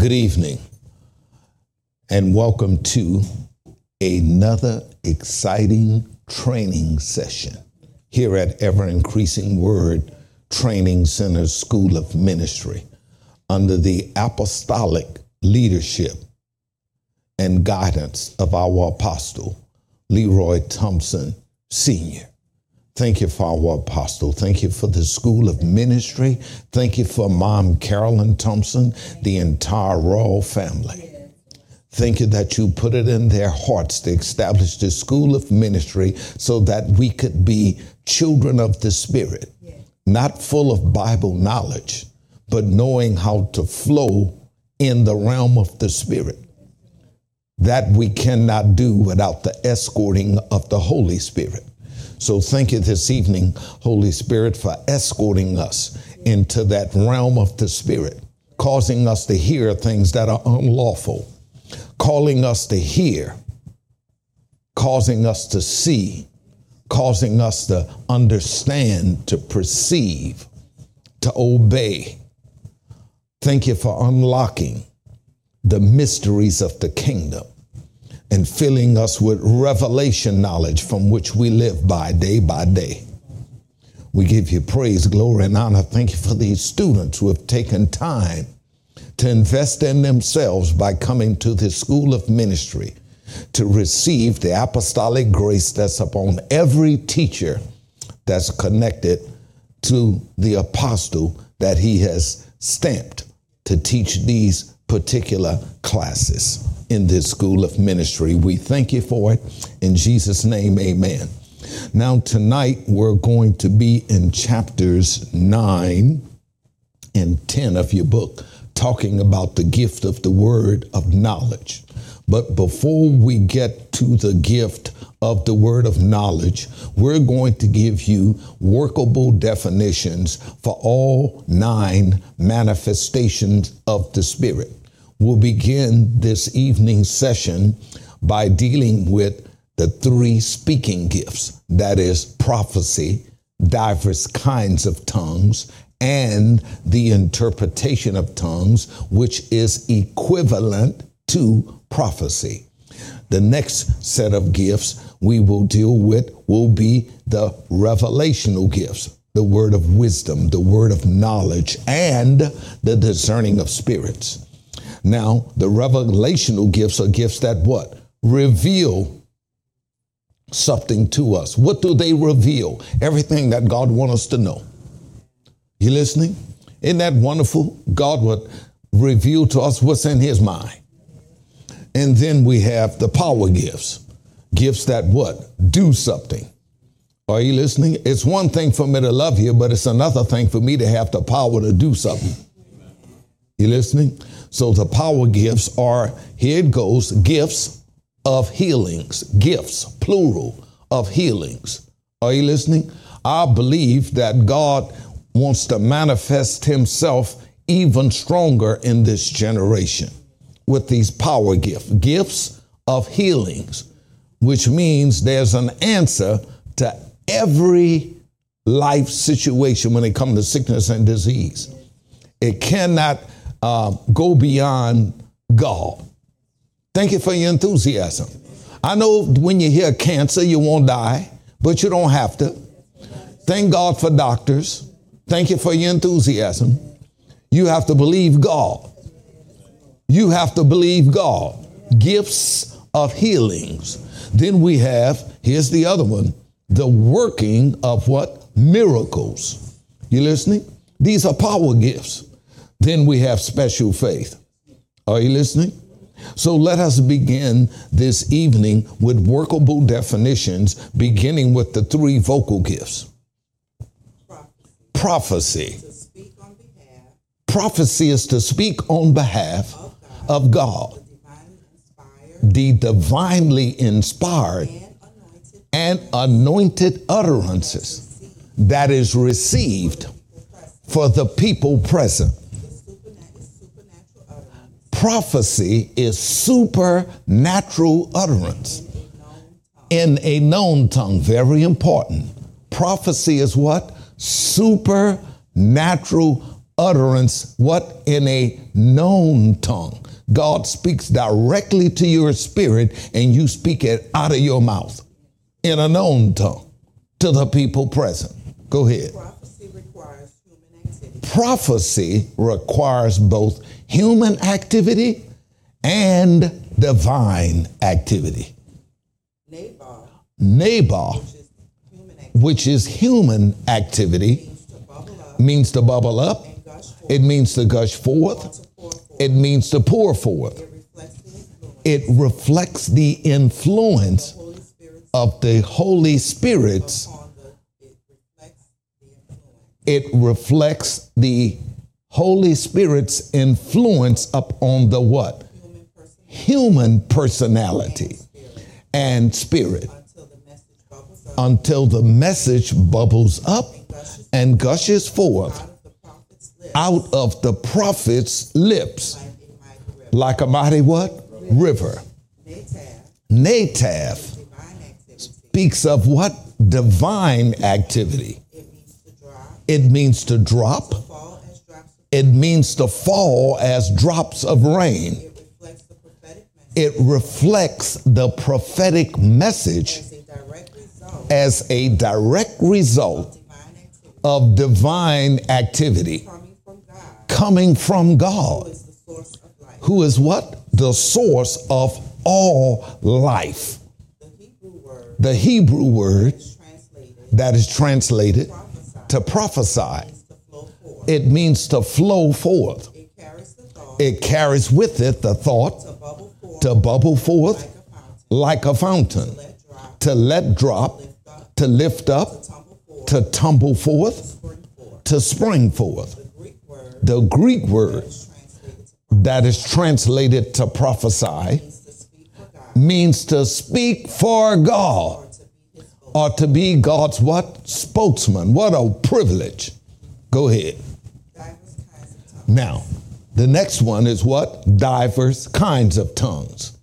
Good evening, and welcome to another exciting training session here at Ever Increasing Word Training Center School of Ministry under the apostolic leadership and guidance of our apostle, Leroy Thompson Sr. Thank you for our apostle. Thank you for the School of Ministry. Thank you for Mom Carolyn Thompson, the entire royal family. Thank you that you put it in their hearts to establish the School of Ministry so that we could be children of the Spirit, not full of Bible knowledge, but knowing how to flow in the realm of the Spirit. That we cannot do without the escorting of the Holy Spirit. So thank you this evening, Holy Spirit, for escorting us into that realm of the Spirit, causing us to hear things that are unlawful, calling us to hear, causing us to see, causing us to understand, to perceive, to obey. Thank you for unlocking the mysteries of the kingdom and filling us with revelation knowledge from which we live by day. We give you praise, glory, and honor. Thank you for these students who have taken time to invest in themselves by coming to this School of Ministry to receive the apostolic grace that's upon every teacher that's connected to the apostle that he has stamped to teach these particular classes in this School of Ministry. We thank you for it. In Jesus' name, amen. Now, tonight, we're going to be in chapters 9 and 10 of your book, talking about the gift of the word of knowledge. But before we get to the gift of the word of knowledge, we're going to give you workable definitions for all 9 manifestations of the Spirit. We'll begin this evening session by dealing with the 3 speaking gifts, that is prophecy, diverse kinds of tongues, and the interpretation of tongues, which is equivalent to prophecy. The next set of gifts we will deal with will be the revelational gifts, the word of wisdom, the word of knowledge, and the discerning of spirits. Now, the revelational gifts are gifts that what? Reveal something to us. What do they reveal? Everything that God wants us to know. You listening? Isn't that wonderful? God would reveal to us what's in his mind. And then we have the power gifts. Gifts that what? Do something. Are you listening? It's one thing for me to love you, but it's another thing for me to have the power to do something. You listening? So the power gifts are, here it goes, gifts of healings. Gifts, plural, of healings. Are you listening? I believe that God wants to manifest himself even stronger in this generation with these power gifts of healings, which means there's an answer to every life situation when it comes to sickness and disease. It cannot go beyond God. Thank you for your enthusiasm. I know when you hear cancer, you won't die, but you don't have to. Thank God for doctors. Thank you for your enthusiasm. You have to believe God. You have to believe God. Gifts of healings. Then we have, here's the other one, the working of what? Miracles. You listening? These are power gifts. Then we have special faith. Are you listening? So let us begin this evening with workable definitions, beginning with the 3 vocal gifts. Prophecy. Prophecy is to speak on behalf of God. The divinely inspired and anointed utterances that is received for the people present. Prophecy is supernatural utterance in a known tongue. Very important. Prophecy is what? Supernatural utterance, what? In a known tongue. God speaks directly to your spirit and you speak it out of your mouth in a known tongue to the people present. Go ahead. Prophecy requires human activity. Prophecy requires both human activity and divine activity. Nabal, which is human activity, means to bubble up. It means to gush forth. It means to pour forth. It reflects the influence of the Holy Spirit's. It reflects the Holy Spirit's influence upon the what? Human personality and spirit. Until the message bubbles up and gushes forth out of the prophet's lips like a mighty what? River. Nataf speaks of what? Divine activity. It means to drop. It means to fall as drops of rain. It reflects the prophetic message as a direct result of divine activity coming from God, who is what? The source of all life. The Hebrew word that is translated to prophesy, it means to flow forth. It carries with it the thought to bubble forth like a fountain, to let drop, to lift up, to tumble forth, to spring forth. The Greek word that is translated to prophesy means to speak for God or to be God's what? Spokesman. What a privilege. Go ahead. Now, the next one is what? Diverse kinds of tongues.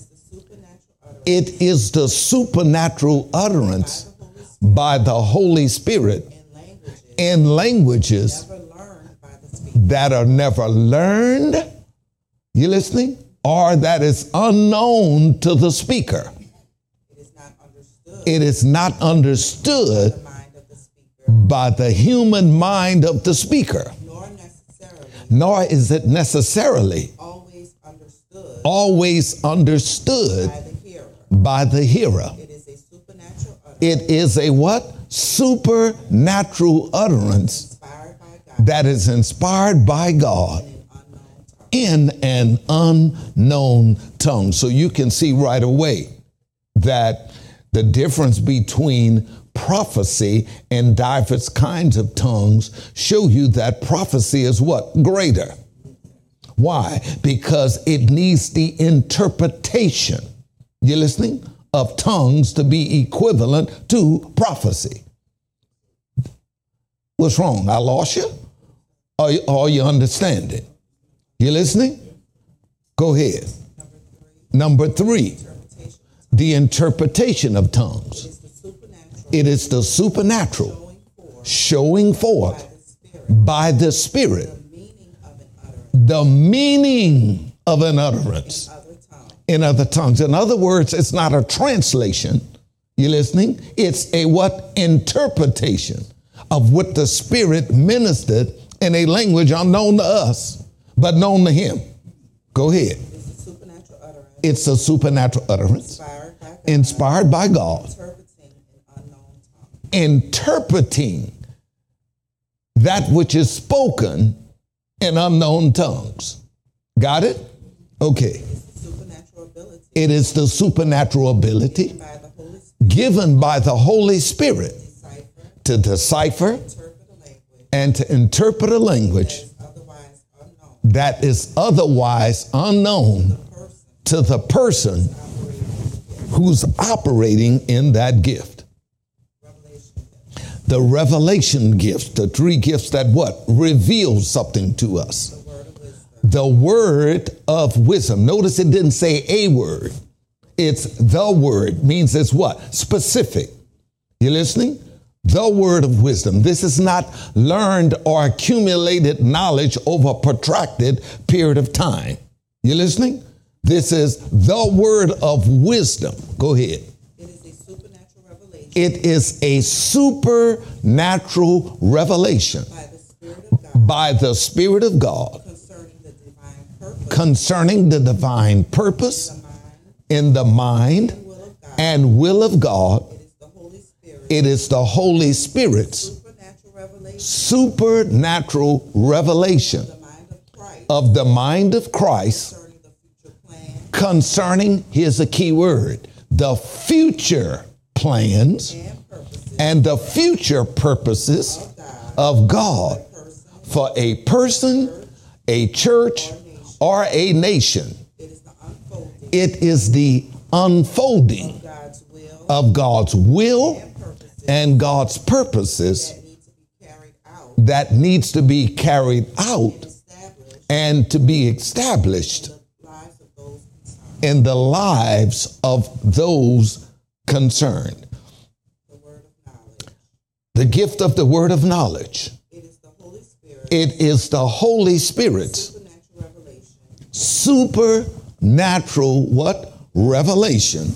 It is the supernatural utterance by the Holy Spirit in languages that are never learned. You listening? Or that is unknown to the speaker. It is not understood by the human mind of the speaker. Nor is it necessarily always understood by the hearer. It is a what? Supernatural utterance that is inspired by God in an unknown tongue. So you can see right away that the difference between prophecy and diverse kinds of tongues show you that prophecy is what? Greater. Why? Because it needs the interpretation, you listening, of tongues to be equivalent to prophecy. What's wrong? I lost you? Or you understand it? You listening? Go ahead. Number three, the interpretation of tongues. It is the supernatural showing forth by the Spirit the meaning of an utterance in other tongues. In other words, it's not a translation. You listening? It's a what? Interpretation of what the Spirit ministered in a language unknown to us, but known to Him. Go ahead. It's a supernatural utterance inspired by God. Interpreting that which is spoken in unknown tongues. Got it? Okay. It is the supernatural ability given by the Holy Spirit to decipher and to interpret a language that is otherwise unknown to the person who's operating in that gift. The revelation gift, the three gifts that what? Reveal something to us. The word of wisdom. Notice it didn't say a word. It's the word. Means it's what? Specific. You listening? The word of wisdom. This is not learned or accumulated knowledge over a protracted period of time. You listening? This is the word of wisdom. Go ahead. It is a supernatural revelation. It is a supernatural revelation By the Spirit of God. by the Spirit of God Concerning the divine purpose. concerning the divine purpose in the mind and will of God. It is the Holy Spirit. It is the Holy Spirit's Supernatural revelation. supernatural revelation Of the mind of Christ. of the mind of Christ Concerning the future plan concerning, here's a key word, the future plans and purposes and the future purposes of God for a person, a church, or a nation. It is the unfolding It is the unfolding of God's will of God's will and purposes and God's purposes that need to be carried out that needs to be carried out and established and to be established in the lives of those concerned. in the lives of those concerned. The word of knowledge. The gift of the word of knowledge. It is the Holy Spirit. It is the Holy Spirit's Supernatural revelation supernatural what? Revelation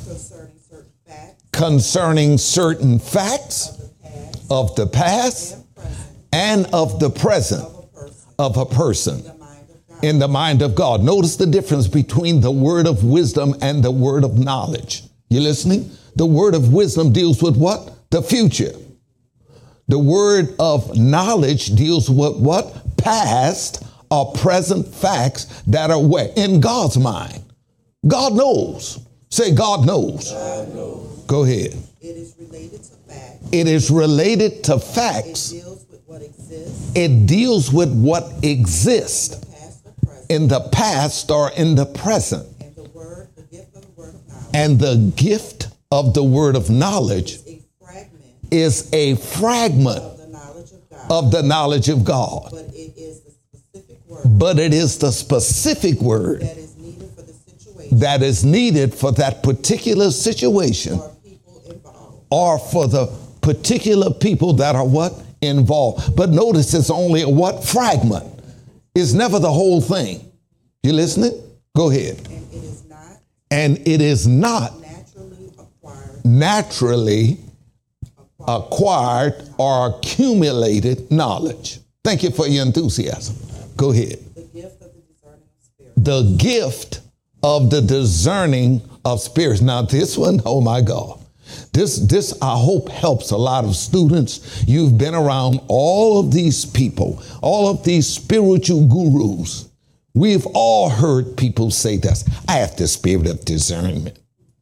concerning certain facts concerning certain facts of the past of the past and present and of the present of a person of a person in the mind of God. in the mind of God. Notice the difference between the word of wisdom and the word of knowledge. You listening? The word of wisdom deals with what? The future. The word of knowledge deals with what? Past or present facts that are where? In God's mind. God knows. Say, God knows. God knows. Go ahead. It is related to facts. It is related to It facts. deals with what exists It deals with what exists in the past or present. in the past or in the present. And the gift of the word of knowledge And the gift of the word of knowledge is a fragment is a fragment of the knowledge of God. of the knowledge of God. But it is the specific word But it is the specific word that is needed for the situation that is needed for that particular situation or people involved. or for the particular people that are what? Involved. But notice it's only a what? Fragment. It's never the whole thing. You listening? Go ahead. And it is not And it is not naturally acquired or accumulated knowledge. Thank you for your enthusiasm. Go ahead. the gift of the discerning of spirits. The gift of the discerning of spirits. Now this one, oh my God. This I hope helps a lot of students. You've been around all of these people, all of these spiritual gurus. We've all heard people say this. I have the spirit of discernment.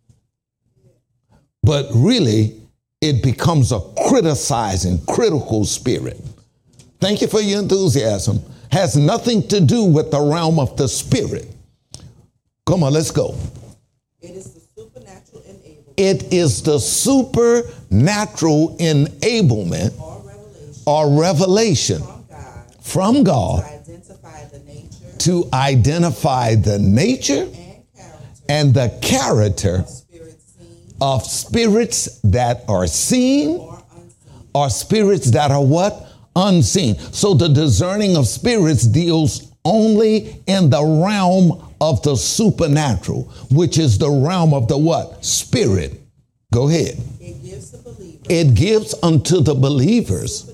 But really, it becomes a criticizing, critical spirit. Thank you for your enthusiasm. Has nothing to do with the realm of the spirit. Come on, let's go. It is the supernatural enablement It is the supernatural enablement or revelation or revelation from God from God to identify the nature to identify the nature and character and the character of spirits seen of spirits that are seen or unseen. or spirits that are what? Unseen. So the discerning of spirits deals only in the realm of the supernatural, which is the realm of the what? Spirit. Go ahead. It gives the believer It gives unto the believers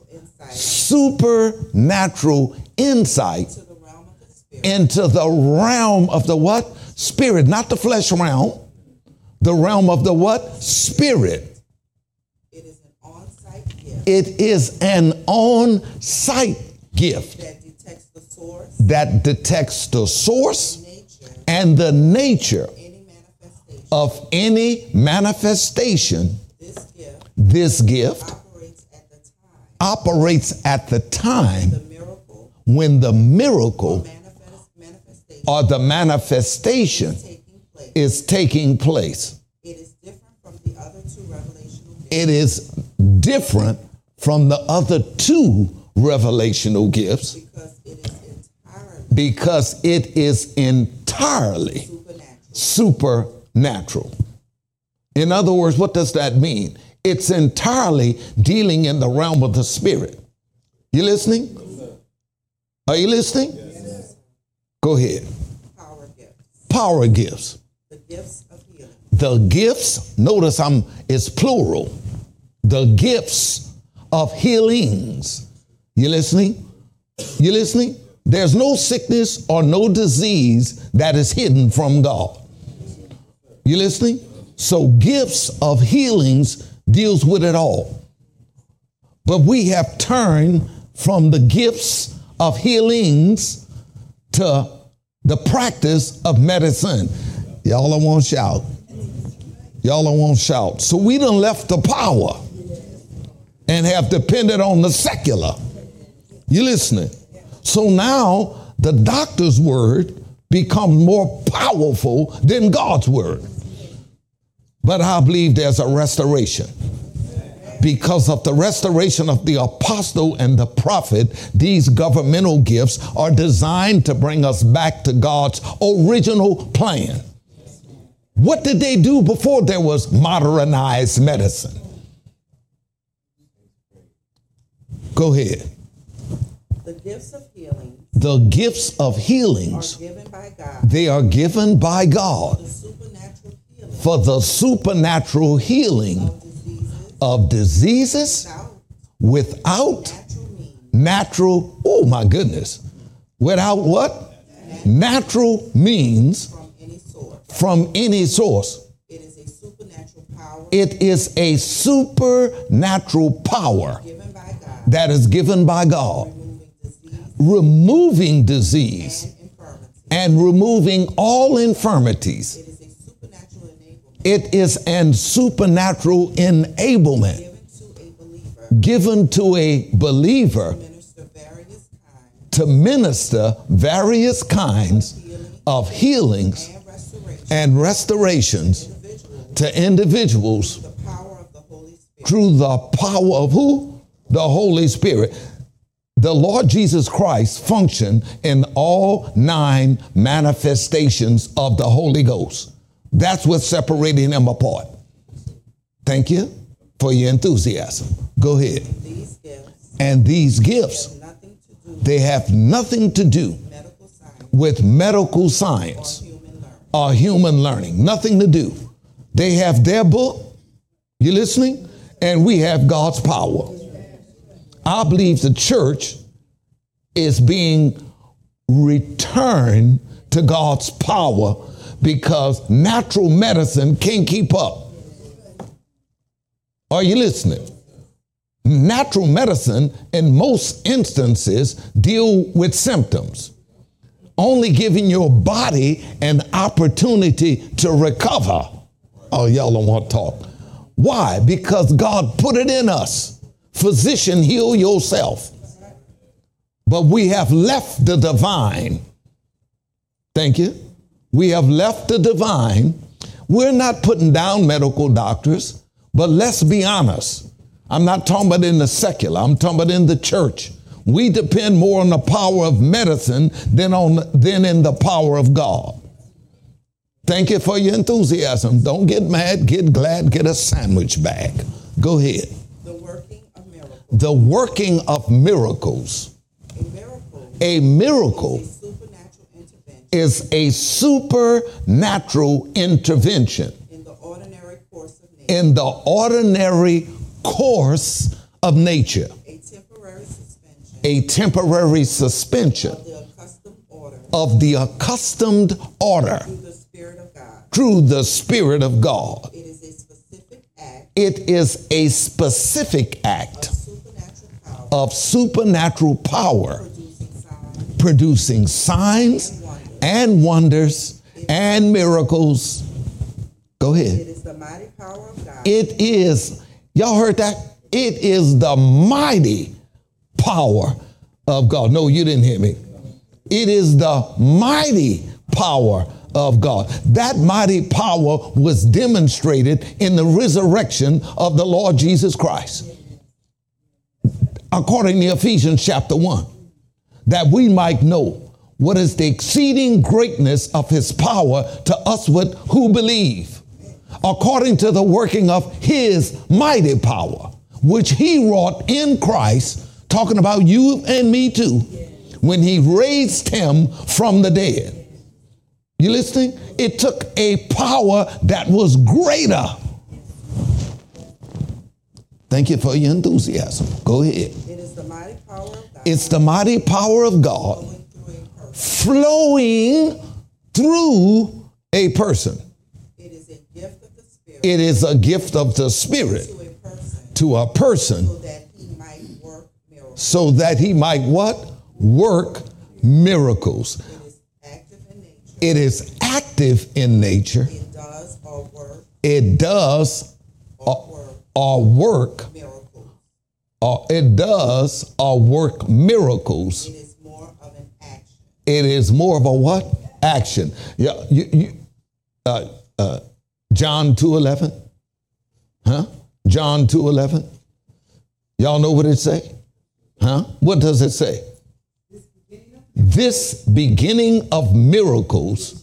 supernatural insight supernatural insight to the realm of the spirit. into the realm of the what? Spirit, not the flesh realm. The realm of the what? Spirit. It is an on-site gift It is an on-site gift that detects the source, that detects the source nature, and the nature any manifestation. of any manifestation. This gift This gift operates at the time operates at the time the miracle when the miracle manifestation or the manifestation taking place. is taking place. It is different from the other two revelational gifts It is different from the other two revelational gifts because it is entirely because it is entirely supernatural. supernatural. In other words, what does that mean? It's entirely dealing in the realm of the spirit. You listening? Are you listening? Yes. Go ahead. Power gifts. Power gifts. The gifts of healing. The gifts, notice it's plural. The gifts of healings. You listening? You listening? There's no sickness or no disease that is hidden from God. You listening? So gifts of healings deals with it all. But we have turned from the gifts of healings to the practice of medicine. Y'all don't want to shout. Y'all don't want to shout. So we done left the power and have depended on the secular. You listening? So now the doctor's word becomes more powerful than God's word. But I believe there's a restoration. Because of the restoration of the apostle and the prophet, these governmental gifts are designed to bring us back to God's original plan. What did they do before there was modernized medicine? Go ahead. The gifts of healing. The gifts of healings are given by God. They are given by God For the supernatural healing for the supernatural healing of diseases without natural, oh my goodness, without what? Natural means from any source. It is a supernatural power. It is a supernatural power Given by God. that is given by God, removing disease and removing all infirmities. It is a supernatural enablement. It is an supernatural enablement given to a believer to minister various kinds of healings and restorations to individuals through the power of who? The Holy Spirit. The Lord Jesus Christ functioned in all 9 manifestations of the Holy Ghost. That's what's separating them apart. Thank you for your enthusiasm. Go ahead. And these gifts, they have nothing to do with medical science or human learning. Nothing to do. They have their book. You listening? And we have God's power. I believe the church is being returned to God's power because natural medicine can't keep up. Are you listening? Natural medicine, in most instances, deal with symptoms, only giving your body an opportunity to recover. Oh, y'all don't want to talk. Why? Because God put it in us. Physician, heal yourself. But we have left the divine. Thank you. We have left the divine. We're not putting down medical doctors, but let's be honest. I'm not talking about in the secular. I'm talking about in the church. We depend more on the power of medicine than in the power of God. Thank you for your enthusiasm. Don't get mad, get glad, get a sandwich bag. Go ahead. The working of miracles. The working of miracles. A miracle is a supernatural intervention in the ordinary course of nature. In the ordinary course of nature. A temporary suspension of the accustomed order through the Spirit of God. It is a specific act of supernatural power producing signs and wonders and miracles. Go ahead. It is the mighty power of God. It is, y'all heard that? It is the mighty power of God. No, you didn't hear me. It is the mighty power of God. That mighty power was demonstrated in the resurrection of the Lord Jesus Christ. According to Ephesians chapter 1, that we might know what is the exceeding greatness of his power to us who believe, according to the working of his mighty power, which he wrought in Christ, talking about you and me too, when he raised him from the dead. You listening? It took a power that was greater. Thank you for your enthusiasm. Go ahead. It is the mighty power of God. It's the mighty power of God flowing through a person. It is a gift of the Spirit. It is a gift of the Spirit To a person. to a person So that he might work miracles. so that he might what? Work miracles. It is active in nature. It is active in nature. It does or work It does or work. miracles. It does or work miracles. It is more of an action. It is more of a what? Action. Yeah, John 2:11. Huh? John 2:11. Y'all know what it say? Huh? What does it say? This beginning of miracles.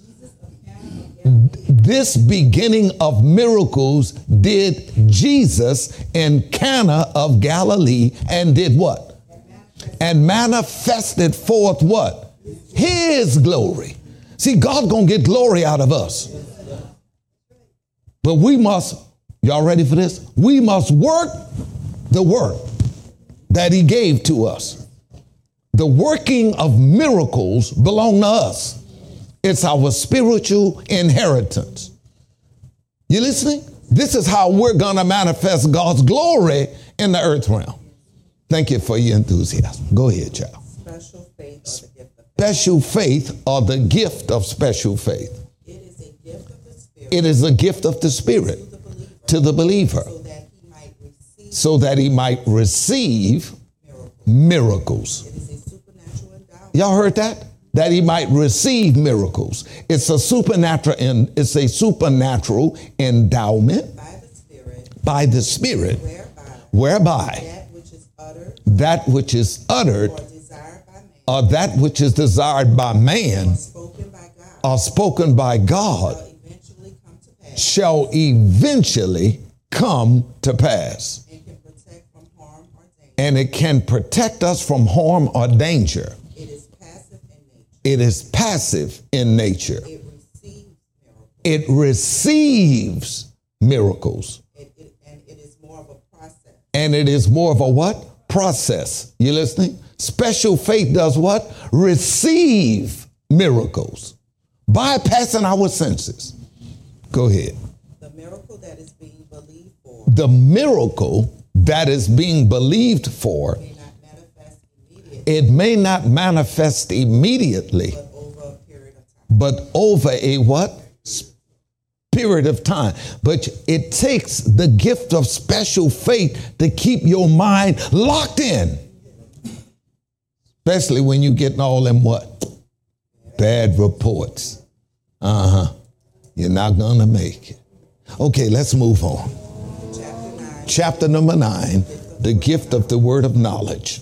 This beginning of miracles did Jesus in Cana of Galilee and did what? And manifested forth what? His glory. See, God's going to get glory out of us. But we must, y'all ready for this? We must work the work that he gave to us. The working of miracles belong to us. It's our spiritual inheritance. You listening? This is how we're going to manifest God's glory in the earth realm. Thank you for your enthusiasm. Go ahead, child. Special faith or the gift of faith. Special faith or the gift of special faith. It is a gift of the Spirit. It is a gift of the Spirit to the believer So that he might receive miracles. It is a supernatural endowment. Y'all heard that? That he might receive miracles. It's a supernatural endowment By the Spirit. whereby that which is uttered or that which is desired by man or spoken by God shall eventually come to pass. And it can protect us from harm or danger. It is passive in nature. It receives miracles. And it is more of a process. And it is more of a what? Process. You listening? Special faith does what? Receive miracles. Bypassing our senses. Go ahead. The miracle that is being believed for The miracle that is being believed for, may not manifest immediately, it may not manifest immediately, but over a period of time. but over a what? Period of time. But it takes the gift of special faith to keep your mind locked in. Especially when you're getting all them what? Bad reports. You're not going to make it. Okay, let's move on. Chapter number 9, the gift of the word of knowledge.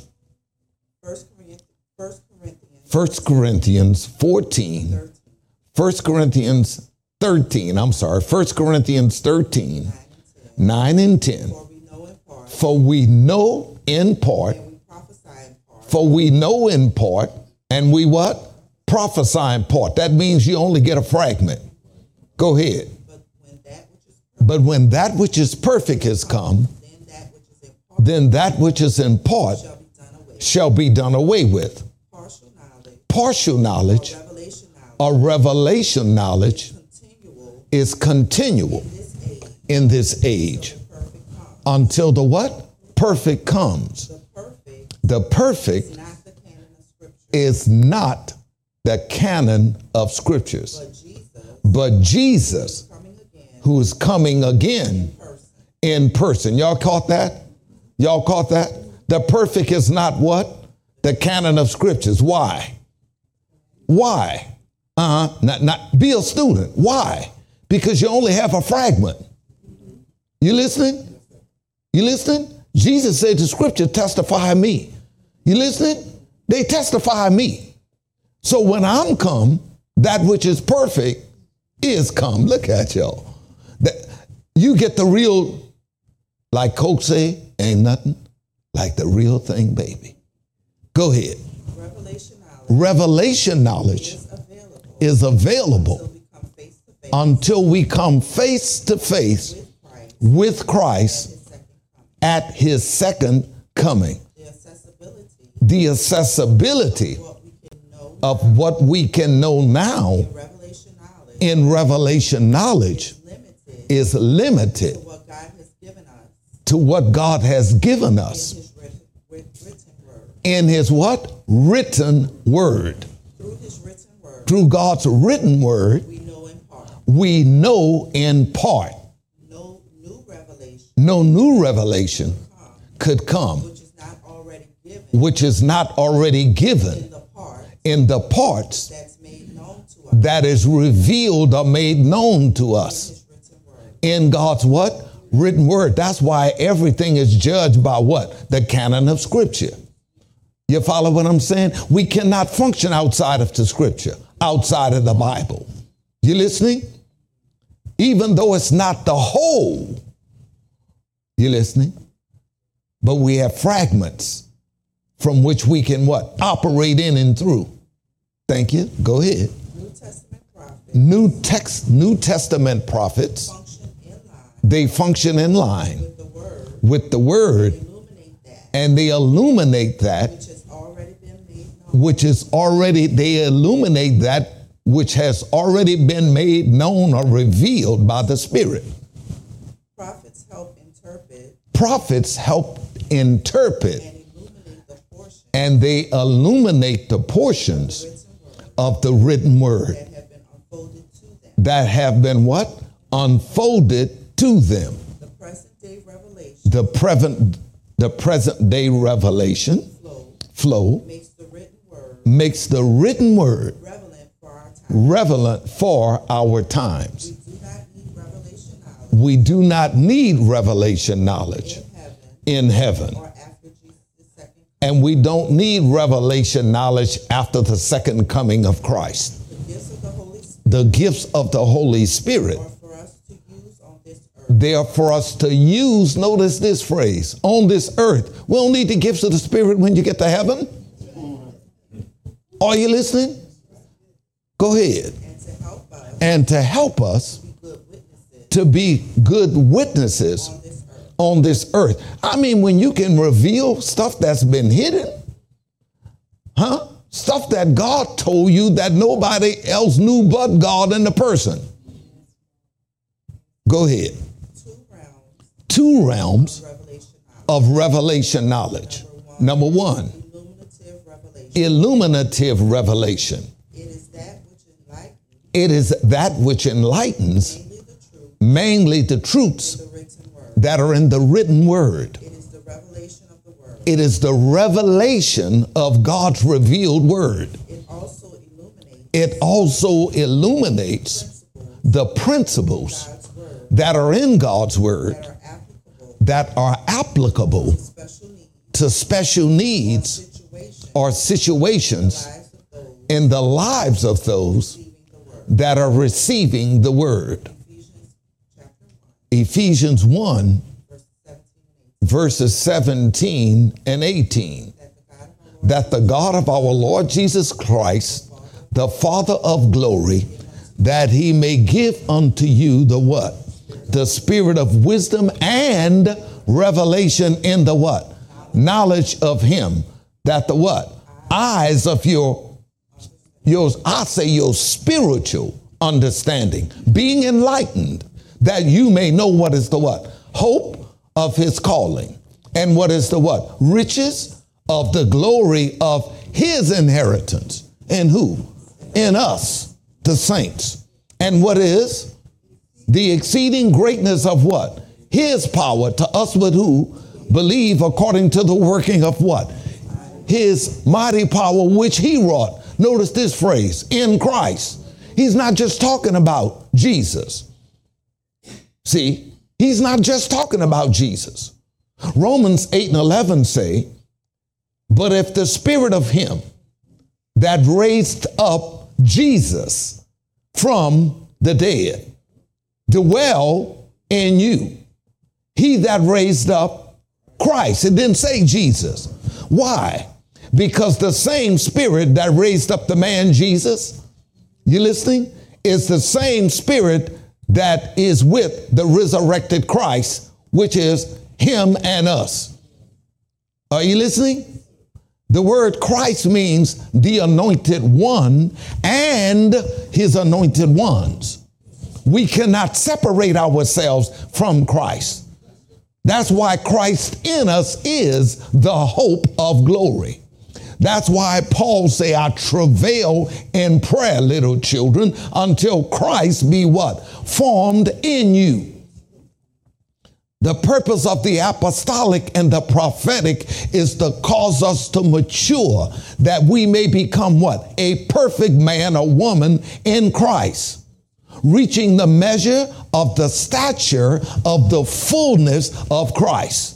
1 Corinthians 14. 1 Corinthians 13. 1 Corinthians 13, 9 and 10. For we know in part. For we know in part. And we what? Prophesy in part. That means you only get a fragment. Go ahead. But when that which is perfect has come, then that which is in part shall be done away with. Partial knowledge or revelation knowledge is continual in this age until the what? Perfect comes. The perfect is not the canon of scriptures, but Jesus, who is coming again in person. Y'all caught that? Y'all caught that? The perfect is not what? The canon of scriptures. Why? Why? Not be a student. Why? Because you only have a fragment. You listening? You listening? Jesus said the scripture testify me. You listening? They testify me. So when I'm come, that which is perfect is come. Look at y'all. You get the real, like Coke say, ain't nothing like the real thing, baby. Go ahead. Revelation knowledge is available until we come face to face with Christ at his second coming. The accessibility of what we can know now in revelation knowledge is limited to what God has given us in his what? Written word. Through God's written word, we know in part. No new revelation could come, which is not already given in the parts that is revealed or made known to us in God's what? Written word. That's why everything is judged by what? The canon of Scripture. You follow what I'm saying? We cannot function outside of the Scripture, outside of the Bible. You listening? Even though it's not the whole. You listening? But we have fragments from which we can what? Operate in and through. Thank you. Go ahead. New Testament prophets. They function in line with the word, and they illuminate that they illuminate that which has already been made known or revealed by the Spirit. Prophets help interpret and they illuminate the portions of the written word that have been what? Unfolded to them. The present day revelation flow makes the written word relevant for our times. We do not need revelation knowledge in heaven. And we don't need revelation knowledge after the second coming of Christ. The gifts of the Holy Spirit, they are for us to use, notice this phrase, on this earth. We don't need the gifts of the Spirit when you get to heaven. Are you listening? Go ahead. And to help us to be good witnesses on this earth. I mean, when you can reveal stuff that's been hidden, stuff that God told you that nobody else knew but God and the person. Go ahead. Two realms of revelation knowledge. Number one, illuminative revelation. It is that which enlightens mainly the truths that are in the written word. It is the revelation of God's revealed word. It also illuminates the principles that are in God's word that are applicable to special needs or situations in the lives of those that are receiving the word. Ephesians 1, verses 17 and 18. That the God of our Lord Jesus Christ, the Father of glory, that he may give unto you the what? The spirit of wisdom and revelation in the what? Knowledge of him. That the what? Eyes of your spiritual understanding, being enlightened, that you may know what is the what? Hope of his calling. And what is the what? Riches of the glory of his inheritance. In who? In us, the saints. And what is? The exceeding greatness of what? His power to us with who? Believe according to the working of what? His mighty power which he wrought. Notice this phrase, in Christ. He's not just talking about Jesus. See, he's not just talking about Jesus. Romans 8 and 11 say, but if the spirit of him that raised up Jesus from the dead dwell in you. He that raised up Christ. It didn't say Jesus. Why? Because the same spirit that raised up the man Jesus, you listening? Is the same spirit that is with the resurrected Christ, which is him and us. Are you listening? The word Christ means the anointed one and his anointed ones. We cannot separate ourselves from Christ. That's why Christ in us is the hope of glory. That's why Paul say, I travail in prayer, little children, until Christ be what? Formed in you. The purpose of the apostolic and the prophetic is to cause us to mature, that we may become what? A perfect man or woman in Christ, reaching the measure of the stature of the fullness of Christ.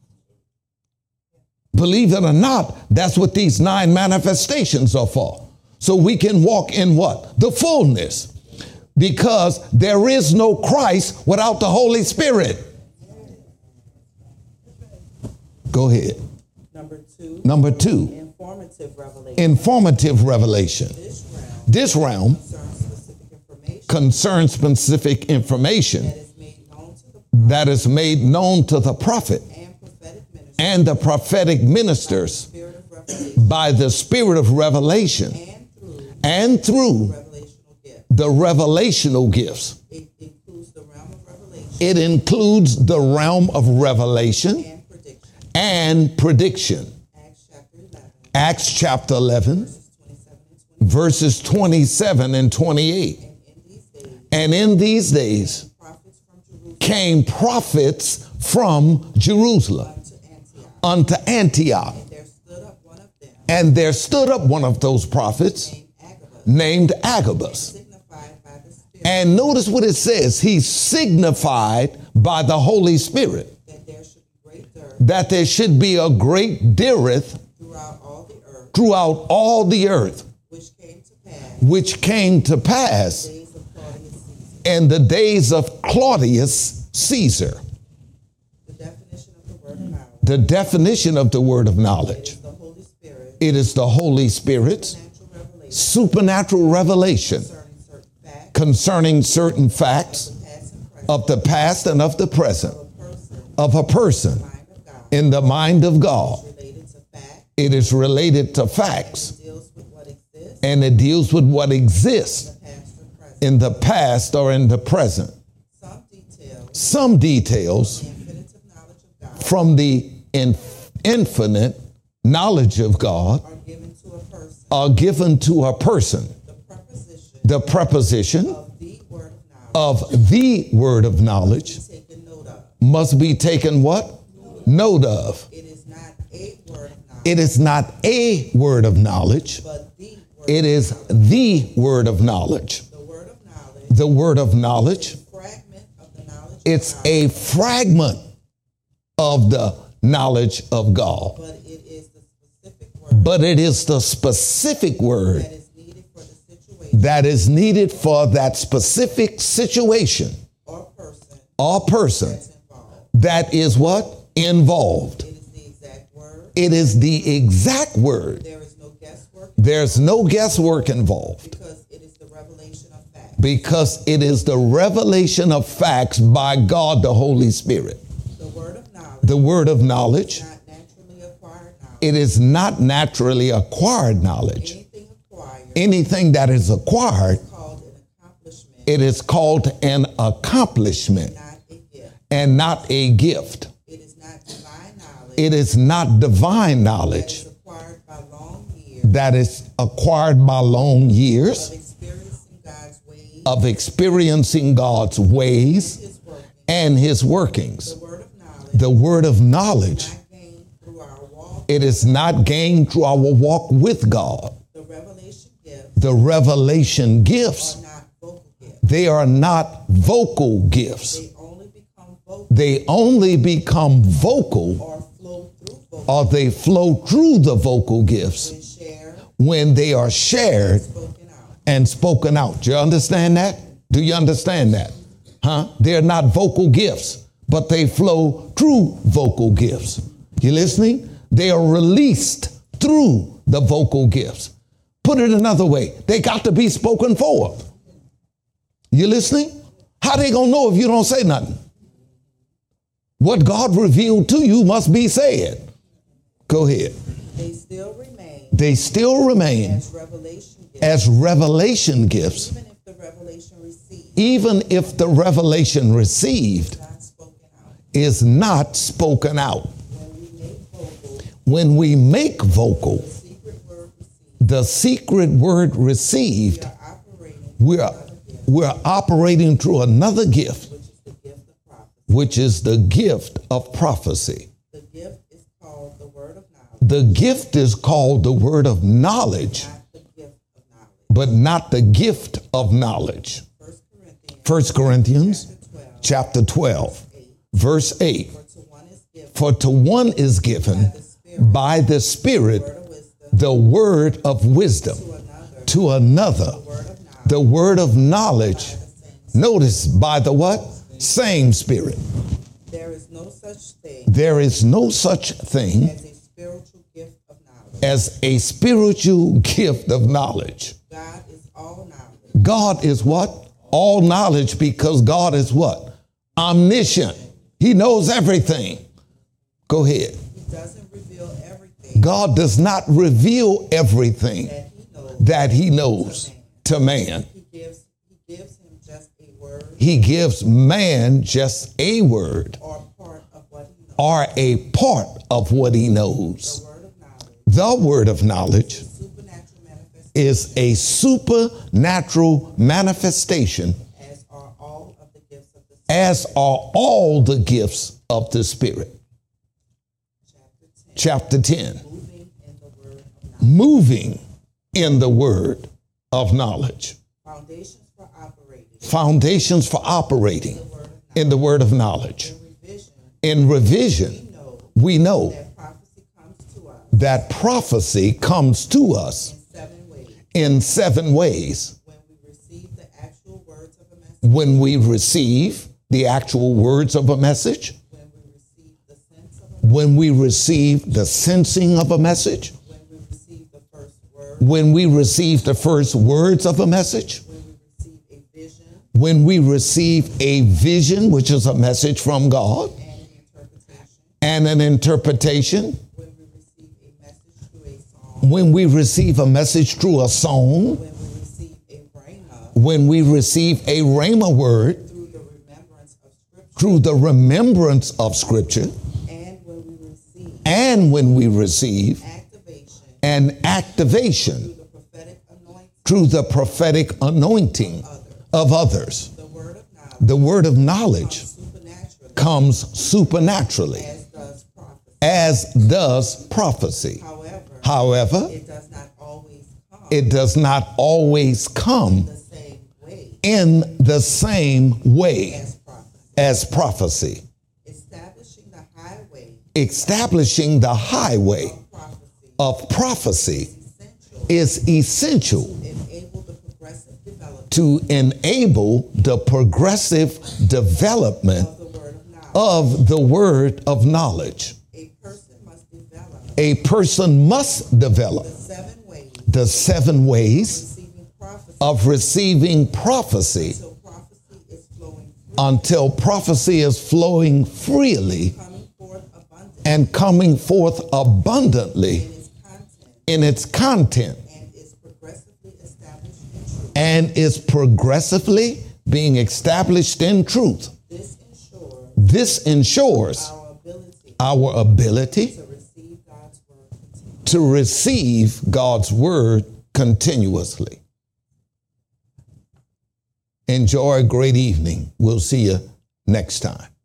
Believe it or not, that's what these 9 manifestations are for. So we can walk in what? The fullness. Because there is no Christ without the Holy Spirit. Go ahead. Number two. Informative revelation. This realm concerns specific information that is made known to the prophet and the prophetic ministers by the spirit of revelation and through the revelational gifts. It includes the realm of revelation and prediction. Acts chapter 11, verses 27 and 28. And in these days came prophets from Jerusalem unto Antioch. And there stood up one of those prophets named Agabus. And notice what it says. He signified by the Holy Spirit that there should be a great dearth throughout all the earth, which came to pass in the days of Claudius Caesar. The definition of the word of knowledge. It is the Holy Spirit's supernatural revelation concerning certain facts of the past and of the present of a person in the mind of God. It is related to facts, and it deals with what exists in the past or in the present. Some details from the infinite knowledge of God are given to a person. The preposition of the word of knowledge must be taken what? Note of. It is not a word of knowledge. It is the word of knowledge. The word of knowledge. It's a fragment of the knowledge of God. But it is the specific word that is needed for that specific situation or person that is what? Involved. It is the exact word. There's no guesswork involved. Because it is the revelation of facts by God the Holy Spirit. The word of knowledge. It is not naturally acquired knowledge. Anything that is acquired, it is called an accomplishment and not a gift. It is not divine knowledge that is acquired by long years of experiencing God's ways and his workings. The word of knowledge, it is not gained through our walk with God. The revelation gifts, they are not vocal gifts. They only become vocal, or they flow through the vocal gifts when they are shared and spoken out. Do you understand that? Do you understand that? They're not vocal gifts, but they flow through vocal gifts. You listening? They are released through the vocal gifts. Put it another way, they got to be spoken for. You listening? How they gonna know if you don't say nothing? What God revealed to you must be said. Go ahead. They still remain. They still remain As revelation gifts. as revelation gifts, Even if the revelation received. even if the revelation received Not spoken out. is not spoken out. When we make vocal. When we make vocal The secret word received. the secret word received, We are operating. we're operating through another gift, Which is the gift of prophecy. which is the gift of prophecy. The gift is called the word of knowledge. The gift is called the word of knowledge, Not the gift of knowledge. but not the gift of knowledge. 1 Corinthians chapter 12, verse 8. For to one is given by the Spirit the word of wisdom, to another the word of knowledge. Notice, by the what? Same Spirit. There is no such thing There is no such thing as a spiritual gift of knowledge. as a spiritual gift of knowledge. God is all knowledge. God is what? All knowledge, because God is what? Omniscient. He knows everything. Go ahead. He doesn't reveal everything God does not reveal everything that he knows that he knows to man. He gives him just a word He gives man just a word or part of what he knows. or a part of what he knows. The word of knowledge, The word of knowledge supernatural manifestation, is a supernatural manifestation, as are all of the gifts of the Spirit. as are all the gifts of the Spirit. Chapter 10. Chapter 10. Moving in the word of knowledge. Moving in the word of knowledge. Foundations for operating. Foundations for operating in the word of knowledge. In revision, In revision, we know that prophecy comes to us that prophecy comes to us in 7 ways. in 7 ways. When we receive the actual words of a message, When we receive the actual words of a message, when we receive the sense of a message, when we receive the sensing of a message, when we receive the first word, when we receive the first words of a message, when we receive a vision when we receive a vision, which is a message from God, and an interpretation, and an interpretation, when we receive a message through a song, when we receive a message through a song, when we receive a rhema when we receive a rhema word through the remembrance of Scripture, through the remembrance of Scripture, and when we receive activation an activation through the prophetic anointing of others. the word of knowledge The word of knowledge comes supernaturally, comes supernaturally, as does prophecy. However, it does not always come the same way in the same way as prophecy. as prophecy. Establishing the highway Of prophecy of prophecy is essential to enable the progressive to enable the progressive development of the word of knowledge. of the word of knowledge. A person must develop A person must develop the 7 ways the 7 ways of receiving prophecy of receiving prophecy until prophecy is flowing freely and coming forth abundantly in its content and is progressively being established in truth. This ensures This ensures our ability to receive God's word continuously. Enjoy a great evening. We'll see you next time.